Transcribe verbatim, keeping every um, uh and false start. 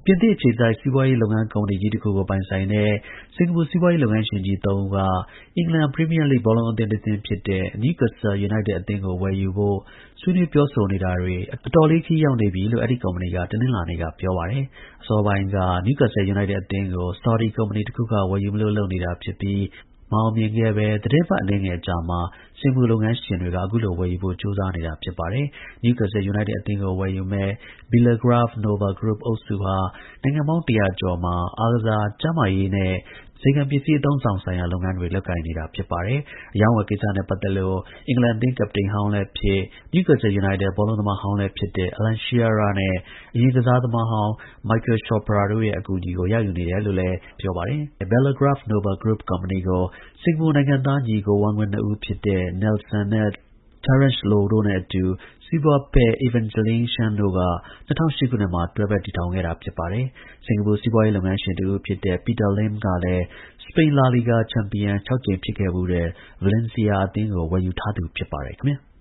ပြင်သစ်အခြေစိုက်စီးပွားရေးလုပ်ငန်းကုမ္ပဏီကြီးတစ်ခုကိုပိုင်ဆိုင်တဲ့ စင်ကာပူစီးပွားရေးလုပ်ငန်းရှင်ကြီး သုံးဦးက အင်္ဂလန် ပရီးမီးယားလိဂ်ဘောလုံးအသင်းတစ်သင်းဖြစ်တဲ့ Newcastle United အသင်းကို ဝယ်ယူဖို့ ဆွေးနွေးပြောဆိုနေတာတွေ အတော်လေး ခရီးရောက်နေပြီလို့ အဲဒီ ကုမ္ပဏီက တနင်္လာနေ့က ပြောပါတယ်။ အစောပိုင်းက Newcastle United အသင်းကို ဆော်ဒီ ကုမ္ပဏီတစ်ခုက ဝယ်ယူမလို့ လုပ်နေတာဖြစ်ပြီး မအောင်မြင်ခဲ့ဘဲ သီတင်းပတ် အနည်းငယ်အကြာမှာ စင်ကာပူလုပ်ငန်းရှင်တွေက အခုလို ဝယ်ယူဖို့ ကြိုးစားနေတာ ဖြစ်ပါတယ်။ Newcastle United အသင်းကို ဝယ်ယူမယ့် Billabong Nova Group အုပ်စုဟာ နိုင်ငံပေါင်း တစ်ရာကျော်မှာ အားကစား၊ ကျန်းမာရေးနဲ့ အခြေခံပစ္စည်း အသုံးအဆောင်ဆိုင်ရာ လုပ်ငန်းတွေ လုပ်ကိုင်နေတာ ဖြစ်ပါတယ်။ အရောင်းအဝယ်ကိစ္စနဲ့ ပတ်သက်လို့ အင်္ဂလန်အသင်း ကပ္ပတိန်ဟောင်းလည်းဖြစ် Newcastle United ဘောလုံးသမားဟောင်းလည်းဖြစ်တဲ့ Alan Shearer နဲ့ အရင် ကစားသမားဟောင်း Michael Chopra တို့ရဲ့ အကူအညီကို ရယူနေတယ်လို့လည်း ပြောပါတယ်။ Billabong Nova Group ကုမ္ပဏီကို စင်ကာပူနိုင်ငံသား ညီအကိုဝမ်းကွဲ နှစ်ဦးဖြစ်တဲ့ Nelson နဲ့ Terence Low တို့နဲ့အတူ စီးပွားဖက် Evangeline Shan တို့က ၂၀၀၈ ခုနှစ်မှာ တွဲဖက် တည်ထောင်ခဲ့တာ ဖြစ်ပါတယ်။ စင်ကာပူ စီးပွားရေးလုပ်ငန်းရှင်တစ်ဦးဖြစ်တဲ့ Peter Lim ကလည်း စပိန် လာလီဂါ ချန်ပီယံ ခြောက်ကြိမ်ဖြစ်ခဲ့ဖူးတဲ့ Valencia အသင်းကို ဝယ်ယူထားသူ ဖြစ်ပါတယ် ခင်ဗျာ။